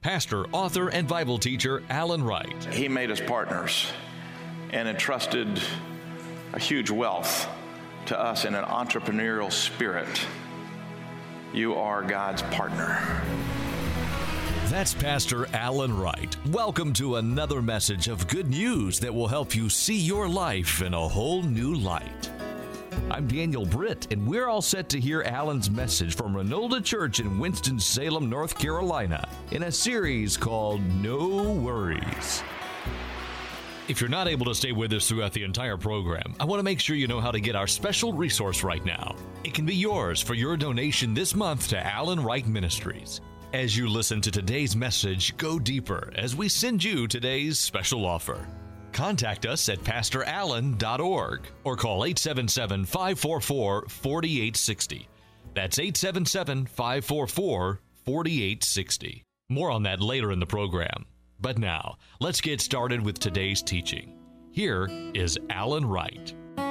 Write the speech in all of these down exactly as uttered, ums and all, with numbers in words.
pastor, author, and Bible teacher Alan Wright. He made us partners and entrusted a huge wealth to us in an entrepreneurial spirit. You are God's partner. That's Pastor Alan Wright. Welcome to another message of good news that will help you see your life in a whole new light. I'm Daniel Britt, and we're all set to hear Alan's message from Renolda Church in Winston-Salem, North Carolina, in a series called No Worries. If you're not able to stay with us throughout the entire program, I want to make sure you know how to get our special resource right now. It can be yours for your donation this month to Alan Wright Ministries. As you listen to today's message, go deeper as we send you today's special offer. Contact us at pastor allen dot org or call eight seven seven, five four four, four eight six zero. That's eight seven seven, five four four, four eight six zero. More on that later in the program. But now, let's get started with today's teaching. Here is Alan Wright.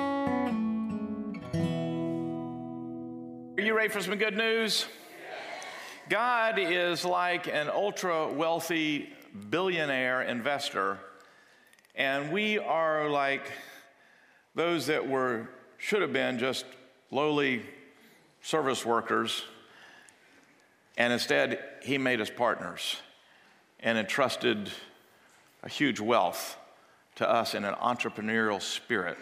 Are you ready for some good news? God is like an ultra-wealthy billionaire investor, and we are like those that were should have been just lowly service workers, and instead he made us partners and entrusted a huge wealth to us in an entrepreneurial spirit.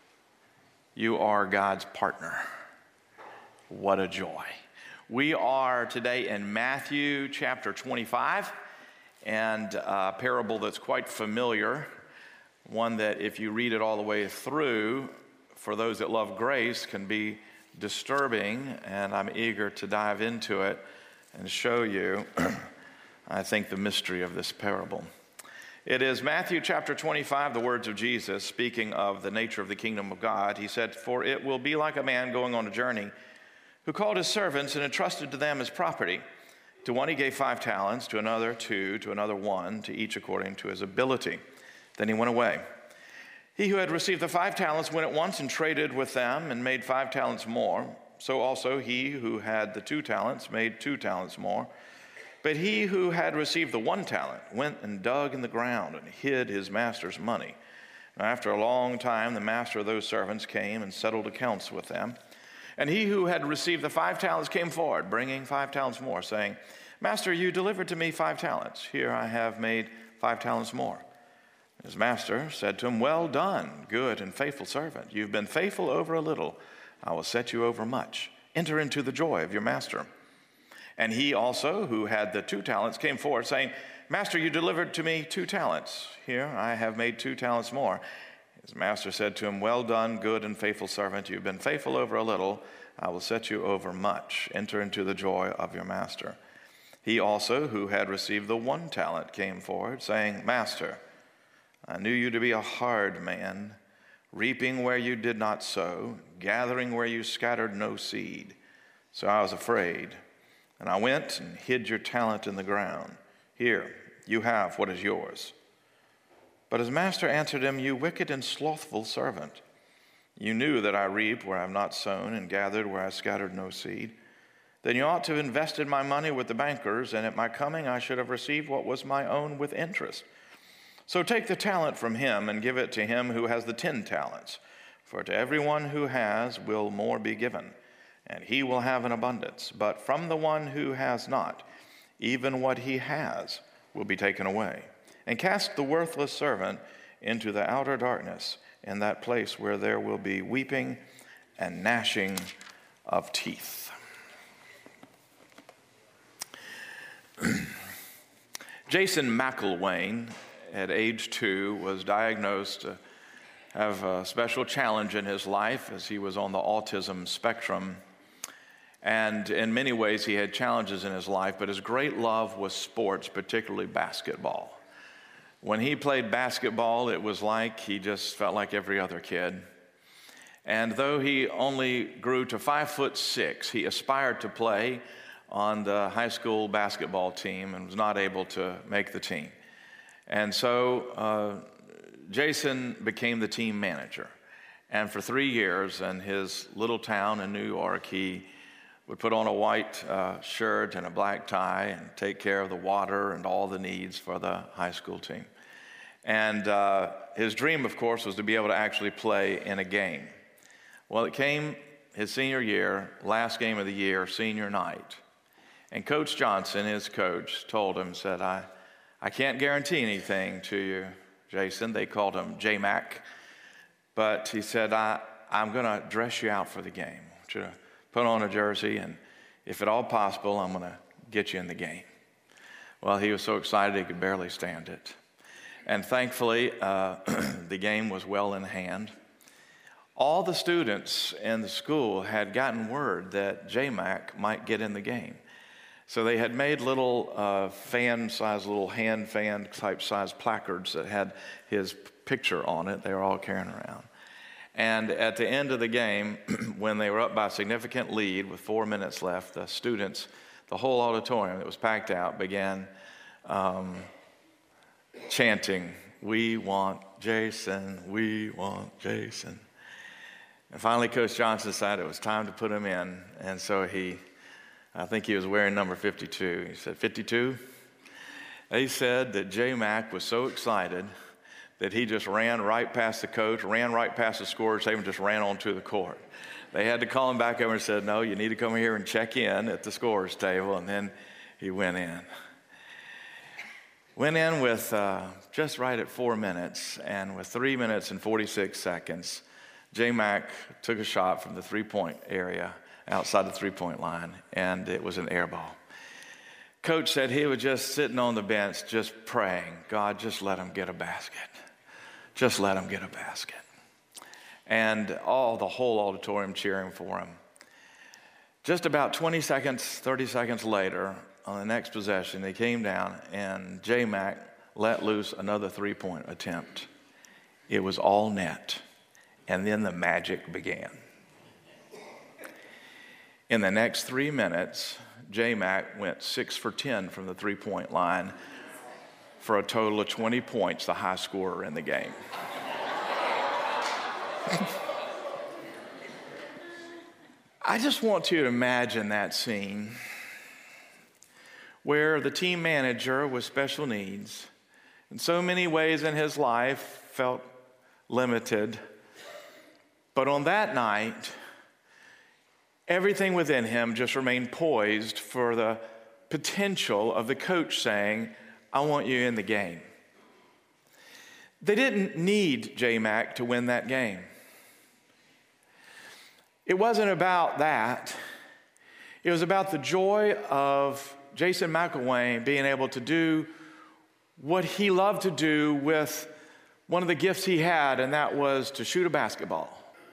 You are God's partner. What a joy. We are today in Matthew chapter twenty-five, and a parable that's quite familiar, one that if you read it all the way through, for those that love grace, can be disturbing, and I'm eager to dive into it and show you, I think, the mystery of this parable. It is Matthew chapter twenty-five, the words of Jesus, speaking of the nature of the kingdom of God. He said, "For it will be like a man going on a journey, who called his servants and entrusted to them his property. To one he gave five talents, to another two, to another one, to each according to his ability. Then he went away. He who had received the five talents went at once and traded with them and made five talents more. So also he who had the two talents made two talents more. But he who had received the one talent went and dug in the ground and hid his master's money. Now, after a long time, the master of those servants came and settled accounts with them. And he who had received the five talents came forward, bringing five talents more, saying, 'Master, you delivered to me five talents. Here I have made five talents more.' His master said to him, 'Well done, good and faithful servant. You've been faithful over a little. I will set you over much. Enter into the joy of your master.' And he also, who had the two talents, came forward, saying, 'Master, you delivered to me two talents. Here I have made two talents more.' His master said to him, 'Well done, good and faithful servant. You've been faithful over a little. I will set you over much. Enter into the joy of your master.' He also, who had received the one talent, came forward, saying, 'Master, I knew you to be a hard man, reaping where you did not sow, gathering where you scattered no seed. So I was afraid, and I went and hid your talent in the ground. Here, you have what is yours.' But his master answered him, 'You wicked and slothful servant. You knew that I reap where I have not sown and gathered where I scattered no seed. Then you ought to have invested my money with the bankers, and at my coming I should have received what was my own with interest. So take the talent from him and give it to him who has the ten talents. For to everyone who has will more be given, and he will have an abundance. But from the one who has not, even what he has will be taken away. And cast the worthless servant into the outer darkness, in that place where there will be weeping and gnashing of teeth." Jason McElwain, at age two, was diagnosed to have a special challenge in his life as he was on the autism spectrum. And in many ways, he had challenges in his life, but his great love was sports, particularly basketball. When he played basketball, it was like he just felt like every other kid. And though he only grew to five foot six, he aspired to play on the high school basketball team and was not able to make the team. And so uh, Jason became the team manager. And for three years in his little town in New York, he would put on a white uh, shirt and a black tie and take care of the water and all the needs for the high school team. And uh, his dream, of course, was to be able to actually play in a game. Well, it came his senior year, last game of the year, senior night. And Coach Johnson, his coach, told him, said, I, I can't guarantee anything to you, Jason. They called him J-Mac. But he said, I, I'm going to dress you out for the game. I want you to put on a jersey, and if at all possible, I'm going to get you in the game. Well, he was so excited he could barely stand it. And thankfully, uh, the game was well in hand. All the students in the school had gotten word that J-Mac might get in the game. So they had made little uh, fan-sized, little hand fan type size placards that had his picture on it. They were all carrying around. And at the end of the game, when they were up by a significant lead with four minutes left, the students, the whole auditorium that was packed out, began um, chanting, "We want Jason, we want Jason." And finally, Coach Johnson decided it was time to put him in. And so he, I think he was wearing number fifty-two. He said, fifty-two? They said that J-Mac was so excited that he just ran right past the coach, ran right past the scorer's table, and just ran onto the court. They had to call him back over and said, no, you need to come here and check in at the scorer's table. And then he went in. Went in with uh, just right at four minutes, and with three minutes and forty-six seconds, J-Mac took a shot from the three-point area outside the three-point line, and it was an air ball. Coach said he was just sitting on the bench just praying, God, just let him get a basket. Just let him get a basket. And all the whole auditorium cheering for him. Just about twenty seconds, thirty seconds later, on the next possession, they came down, and J-Mac let loose another three-point attempt. It was all net. And then the magic began. In the next three minutes, J-Mac went six for ten from the three-point line for a total of twenty points, the high scorer in the game. I just want you to imagine that scene where the team manager with special needs, in so many ways in his life, felt limited. But on that night, everything within him just remained poised for the potential of the coach saying, I want you in the game. They didn't need J-Mac to win that game. It wasn't about that. It was about the joy of Jason McElwain being able to do what he loved to do with one of the gifts he had, and that was to shoot a basketball.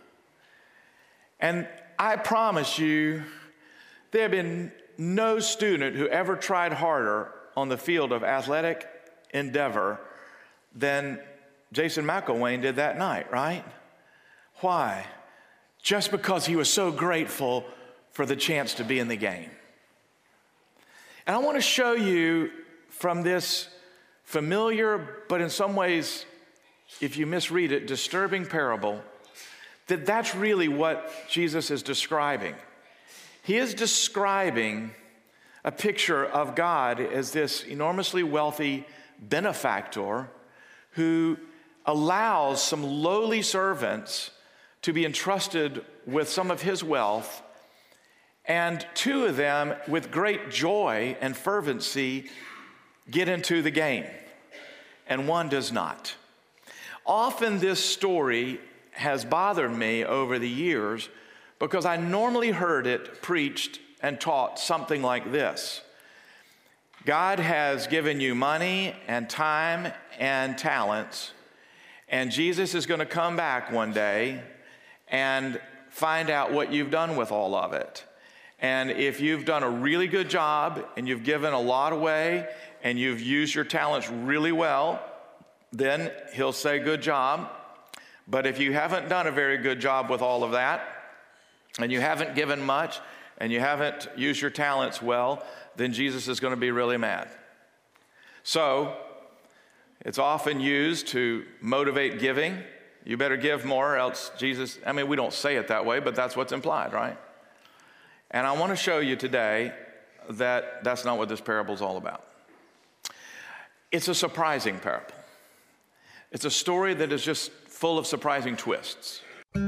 And I promise you, there have been no student who ever tried harder on the field of athletic endeavor than Jason McElwain did that night, right? Why? Just because he was so grateful for the chance to be in the game. And I want to show you from this familiar, but in some ways, if you misread it, disturbing parable, that that's really what Jesus is describing. He is describing a picture of God as this enormously wealthy benefactor who allows some lowly servants to be entrusted with some of his wealth, and two of them, with great joy and fervency, get into the game, and one does not. Often this story has bothered me over the years because I normally heard it preached and taught something like this. God has given you money and time and talents, and Jesus is going to come back one day and find out what you've done with all of it. And if you've done a really good job and you've given a lot away and you've used your talents really well, then he'll say, good job. But if you haven't done a very good job with all of that, and you haven't given much, and you haven't used your talents well, then Jesus is going to be really mad. So, it's often used to motivate giving. You better give more, else Jesus, I mean, we don't say it that way, but that's what's implied, right? And I want to show you today that that's not what this parable is all about. It's a surprising parable. It's a story that is just full of surprising twists.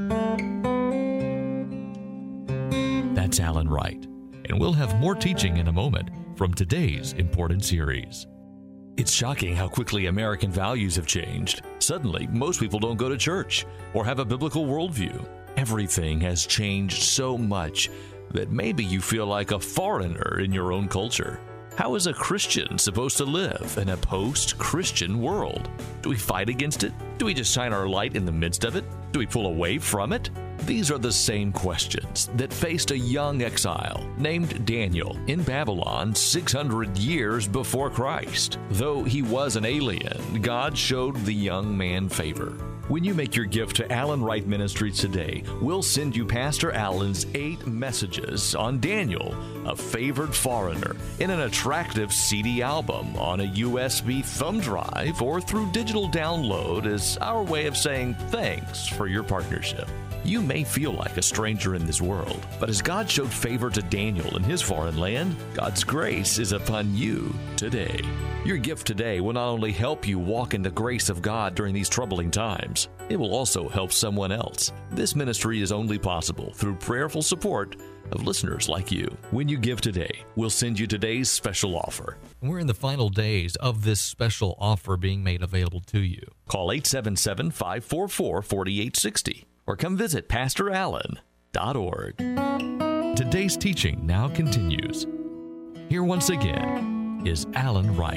That's Alan Wright, and we'll have more teaching in a moment from today's important series. It's shocking how quickly American values have changed. Suddenly, most people don't go to church or have a biblical worldview. Everything has changed so much that maybe you feel like a foreigner in your own culture. How is a Christian supposed to live in a post-Christian world? Do we fight against it? Do we just shine our light in the midst of it? Do we pull away from it? These are the same questions that faced a young exile named Daniel in Babylon six hundred years before Christ. Though he was an alien, God showed the young man favor. When you make your gift to Alan Wright Ministries today, we'll send you Pastor Alan's eight messages on Daniel, a favored foreigner, in an attractive C D album on a U S B thumb drive or through digital download as our way of saying thanks for your partnership. You may feel like a stranger in this world, but as God showed favor to Daniel in his foreign land, God's grace is upon you today. Your gift today will not only help you walk in the grace of God during these troubling times, it will also help someone else. This ministry is only possible through prayerful support of listeners like you. When you give today, we'll send you today's special offer. We're in the final days of this special offer being made available to you. Call eight seven seven, five four four, four eight six zero or come visit pastor allen dot org. Today's teaching now continues. Here once again is Alan Wright.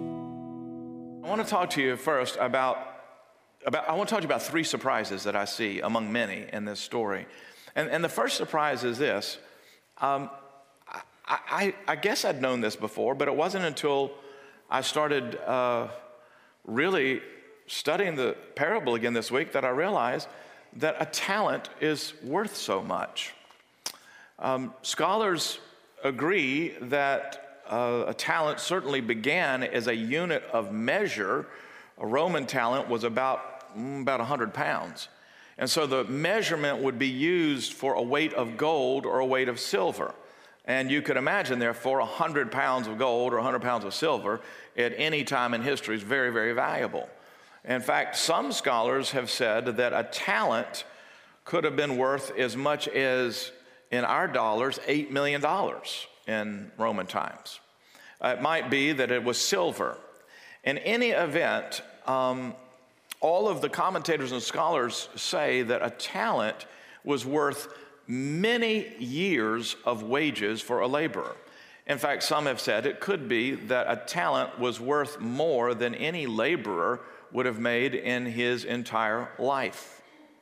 I want to talk to you first about, about I want to talk to you about three surprises that I see among many in this story. And, and the first surprise is this. Um, I, I, I guess I'd known this before, but it wasn't until I started uh, really studying the parable again this week that I realized that a talent is worth so much. Um, scholars agree that uh, a talent certainly began as a unit of measure. A Roman talent was about, mm, about one hundred pounds. And so the measurement would be used for a weight of gold or a weight of silver. And you could imagine, therefore, one hundred pounds of gold or one hundred pounds of silver at any time in history is very, very valuable. In fact, some scholars have said that a talent could have been worth as much as, in our dollars, eight million dollars in Roman times. Uh, it might be that it was silver. In any event, um, all of the commentators and scholars say that a talent was worth many years of wages for a laborer. In fact, some have said it could be that a talent was worth more than any laborer would have made in his entire life.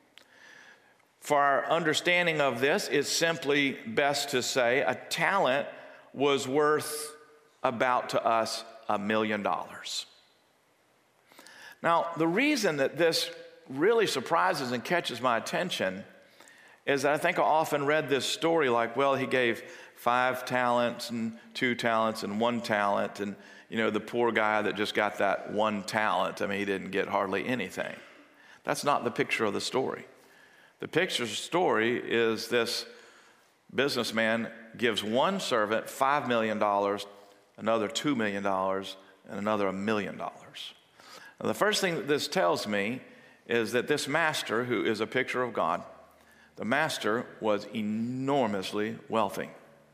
For our understanding of this, it's simply best to say a talent was worth about to us a million dollars. Now, the reason that this really surprises and catches my attention is that I think I often read this story like, well, he gave five talents and two talents and one talent, and you know, the poor guy that just got that one talent, I mean, he didn't get hardly anything. That's not the picture of the story. The picture of the story is this businessman gives one servant five million dollars, another two million dollars, and another a million dollars. Now, the first thing that this tells me is that this master, who is a picture of God, the master was enormously wealthy.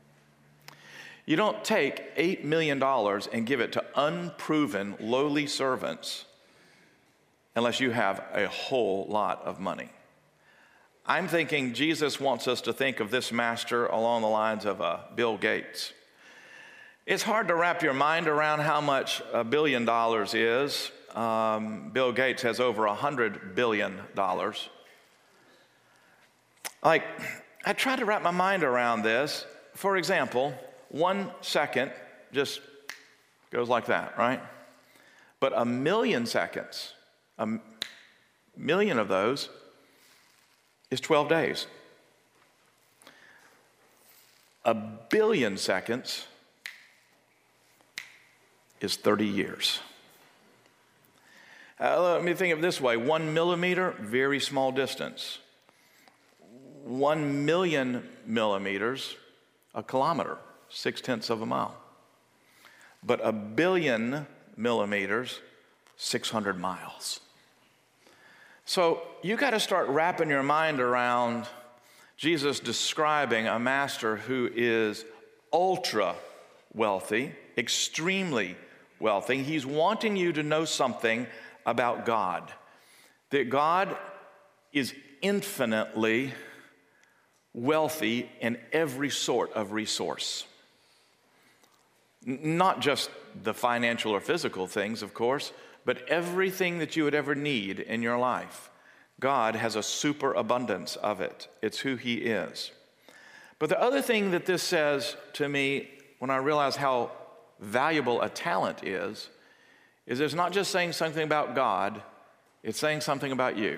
You don't take eight million dollars and give it to unproven, lowly servants unless you have a whole lot of money. I'm thinking Jesus wants us to think of this master along the lines of uh, Bill Gates. It's hard to wrap your mind around how much a billion dollars is. Um, Bill Gates has over a hundred billion dollars. Like, I try to wrap my mind around this. For example, one second just goes like that, right? But a million seconds, a million of those is twelve days. A billion seconds is thirty years. Uh, let me think of it this way. One millimeter, very small distance. One million millimeters, a kilometer, six tenths of a mile. But a billion millimeters, six hundred miles. So you got to start wrapping your mind around Jesus describing a master who is ultra wealthy, extremely wealthy. He's wanting you to know something about God, that God is infinitely wealthy in every sort of resource. N- not just the financial or physical things, of course, but everything that you would ever need in your life. God has a superabundance of it. It's who He is. But the other thing that this says to me when I realize how valuable a talent is, is it's not just saying something about God, it's saying something about you.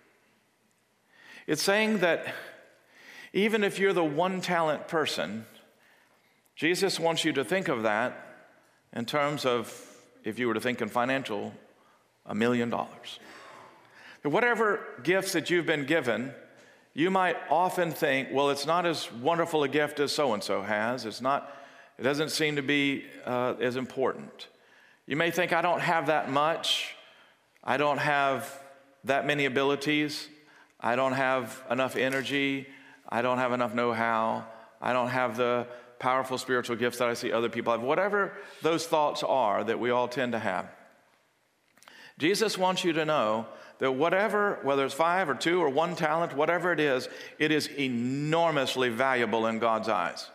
It's saying that even if you're the one talent person, Jesus wants you to think of that in terms of, if you were to think in financial, a million dollars. Whatever gifts that you've been given, you might often think, well, it's not as wonderful a gift as so-and-so has. It's not, it doesn't seem to be uh, as important. You may think, I don't have that much. I don't have that many abilities. I don't have enough energy. I don't have enough know-how. I don't have the powerful spiritual gifts that I see other people have. Whatever those thoughts are that we all tend to have. Jesus wants you to know that whatever, whether it's five or two or one talent, whatever it is, it is enormously valuable in God's eyes.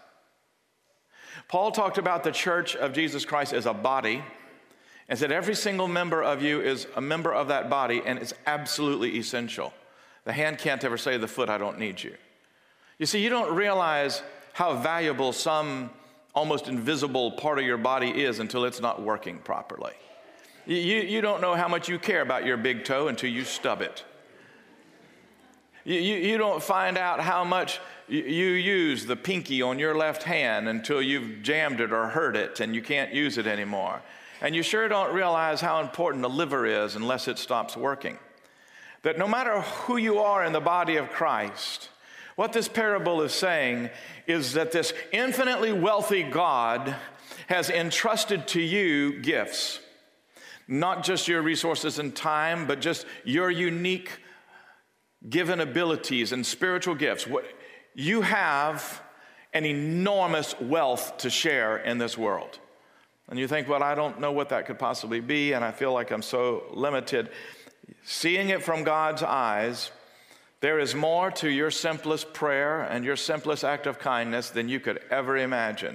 Paul talked about the church of Jesus Christ as a body and said every single member of you is a member of that body, and it's absolutely essential. The hand can't ever say to the foot, I don't need you. You see, you don't realize how valuable some almost invisible part of your body is until it's not working properly. You, you don't know how much you care about your big toe until you stub it. You, you, you don't find out how much you, you use the pinky on your left hand until you've jammed it or hurt it and you can't use it anymore. And you sure don't realize how important the liver is unless it stops working. That no matter who you are in the body of Christ, what this parable is saying is that this infinitely wealthy God has entrusted to you gifts. Not just your resources and time, but just your unique given abilities and spiritual gifts. You have an enormous wealth to share in this world. And you think, well, I don't know what that could possibly be, and I feel like I'm so limited. Seeing it from God's eyes, there is more to your simplest prayer and your simplest act of kindness than you could ever imagine.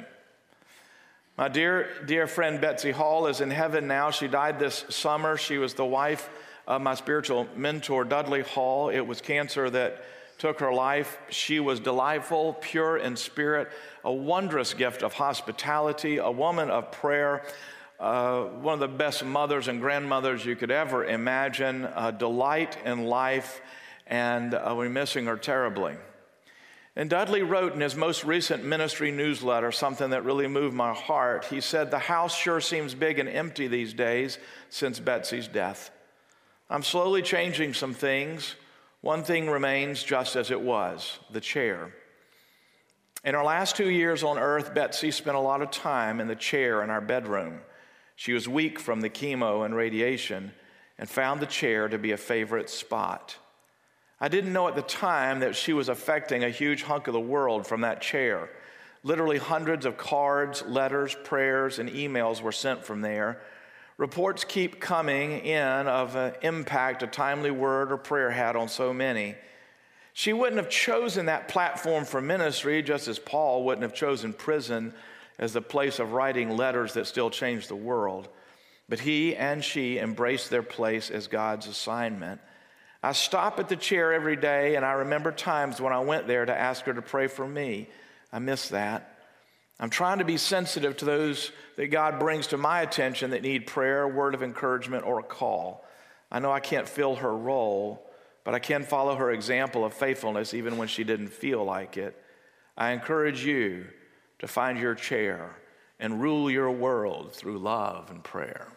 My dear, dear friend Betsy Hall is in heaven now. She died this summer. She was the wife of my spiritual mentor, Dudley Hall. It was cancer that took her life. She was delightful, pure in spirit, a wondrous gift of hospitality, a woman of prayer, uh, one of the best mothers and grandmothers you could ever imagine, a delight in life, and uh, we're missing her terribly. And Dudley wrote in his most recent ministry newsletter something that really moved my heart. He said, the house sure seems big and empty these days since Betsy's death. I'm slowly changing some things. One thing remains just as it was, the chair. In our last two years on earth, Betsy spent a lot of time in the chair in our bedroom. She was weak from the chemo and radiation and found the chair to be a favorite spot. I didn't know at the time that she was affecting a huge hunk of the world from that chair. Literally hundreds of cards, letters, prayers, and emails were sent from there. Reports keep coming in of an impact a timely word or prayer had on so many. She wouldn't have chosen that platform for ministry, just as Paul wouldn't have chosen prison as the place of writing letters that still changed the world. But he and she embraced their place as God's assignment. I stop at the chair every day, and I remember times when I went there to ask her to pray for me. I miss that. I'm trying to be sensitive to those that God brings to my attention that need prayer, a word of encouragement, or a call. I know I can't fill her role, but I can follow her example of faithfulness even when she didn't feel like it. I encourage you to find your chair and rule your world through love and prayer.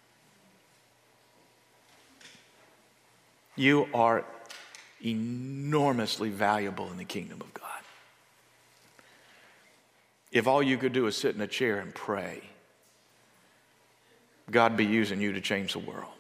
You are enormously valuable in the kingdom of God. if all you could do is sit in a chair and pray, God be using you to change the world.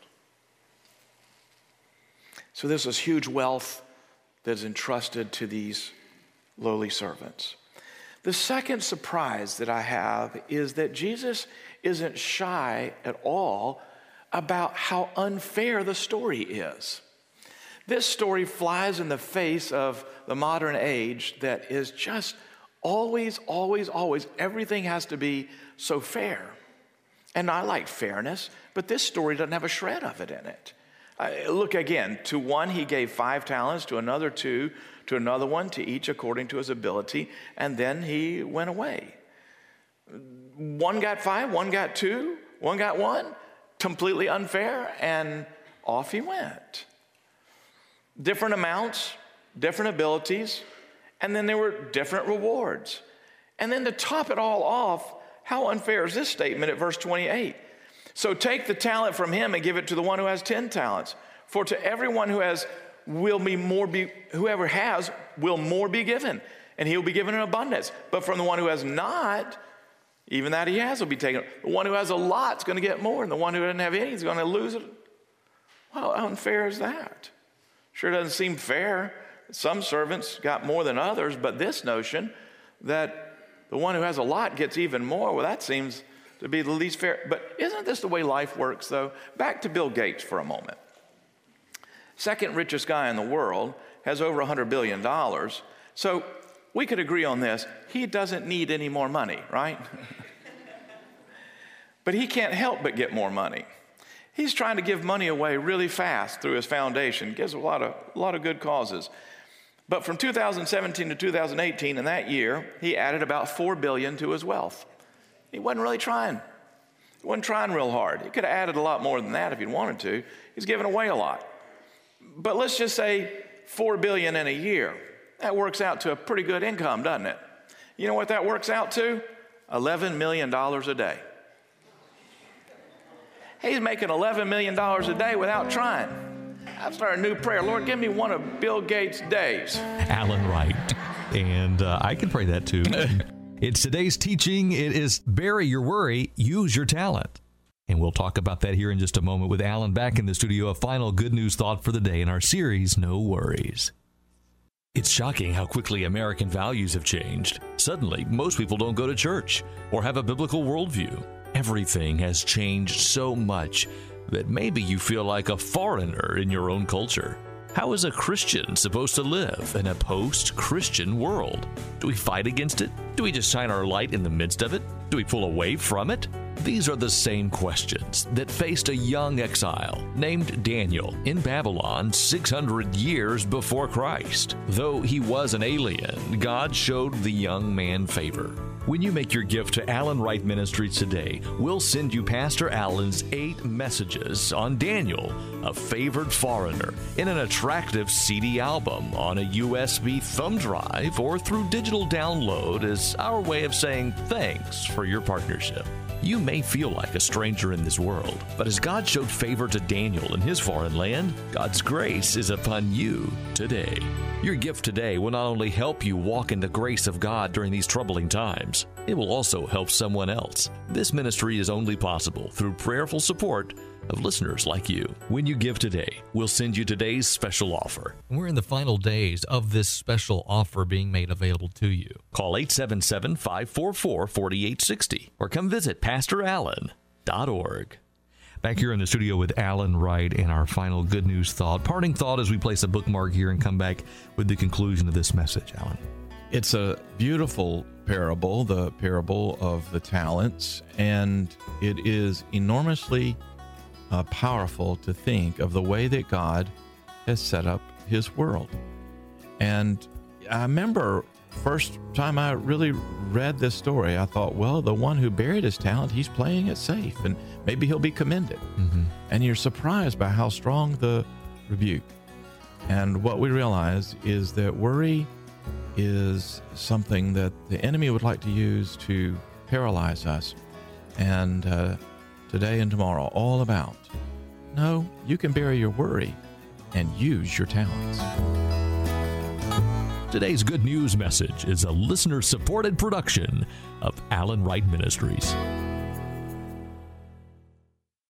So there's this huge wealth that's entrusted to these lowly servants. The second surprise that I have is that Jesus isn't shy at all about how unfair the story is. This story flies in the face of the modern age that is just always, always, always, everything has to be so fair. And I like fairness, but this story doesn't have a shred of it in it. Uh, look again, to one he gave five talents, to another two, to another one, to each according to his ability, and then he went away. One got five, one got two, one got one, completely unfair, and off he went. Different amounts, different abilities, and then there were different rewards. And then to top it all off, how unfair is this statement at verse twenty-eight? So take the talent from him and give it to the one who has ten talents. For to everyone who has will be more be whoever has will more be given, and he'll be given in abundance. But from the one who has not, even that he has will be taken. The one who has a lot is going to get more, and the one who doesn't have any is going to lose it. How unfair is that? Sure doesn't seem fair. Some servants got more than others, but this notion that the one who has a lot gets even more, well, that seems to be the least fair. But isn't this the way life works, though? Back to Bill Gates for a moment. Second richest guy in the world, has over one hundred billion dollars. So we could agree on this. He doesn't need any more money, right? But he can't help but get more money. He's trying to give money away really fast through his foundation. Gives a lot of, a lot of good causes. But from two thousand seventeen to two thousand eighteen, in that year, he added about four billion dollars to his wealth. He wasn't really trying. He wasn't trying real hard. He could have added a lot more than that if he'd wanted to. He's giving away a lot. But let's just say four billion dollars in a year. That works out to a pretty good income, doesn't it? You know what that works out to? eleven million dollars a day. He's making eleven million dollars a day without trying. I've started a new prayer. Lord, give me one of Bill Gates' days. Alan Wright. And uh, I can pray that too. It's today's teaching. It is bury your worry, use your talent. And we'll talk about that here in just a moment with Alan back in the studio. A final good news thought for the day in our series, No Worries. It's shocking how quickly American values have changed. Suddenly, most people don't go to church or have a biblical worldview. Everything has changed so much that maybe you feel like a foreigner in your own culture. How is a Christian supposed to live in a post-Christian world? Do we fight against it? Do we just shine our light in the midst of it? Do we pull away from it? These are the same questions that faced a young exile named Daniel in Babylon six hundred years before Christ. Though he was an alien, God showed the young man favor. When you make your gift to Alan Wright Ministries today, we'll send you Pastor Alan's eight messages on Daniel, a favored foreigner, in an attractive C D album on a U S B thumb drive or through digital download as our way of saying thanks for your partnership. You may feel like a stranger in this world, but as God showed favor to Daniel in his foreign land, God's grace is upon you today. Your gift today will not only help you walk in the grace of God during these troubling times, it will also help someone else. This ministry is only possible through prayerful support of listeners like you. When you give today, we'll send you today's special offer. We're in the final days of this special offer being made available to you. Call eight seven seven, five four four, four eight six zero or come visit pastor allen dot org. Back here in the studio with Alan Wright and our final good news thought. Parting thought as we place a bookmark here and come back with the conclusion of this message, Alan. It's a beautiful parable, the parable of the talents, and it is enormously uh, powerful to think of the way that God has set up his world. And I remember first time I really read this story, I thought, well, the one who buried his talent, he's playing it safe, and maybe he'll be commended. Mm-hmm. And you're surprised by how strong the rebuke. And what we realize is that worry is something that the enemy would like to use to paralyze us. And uh, today and tomorrow, all about, no, you can bury your worry and use your talents. Today's Good News message is a listener-supported production of Alan Wright Ministries.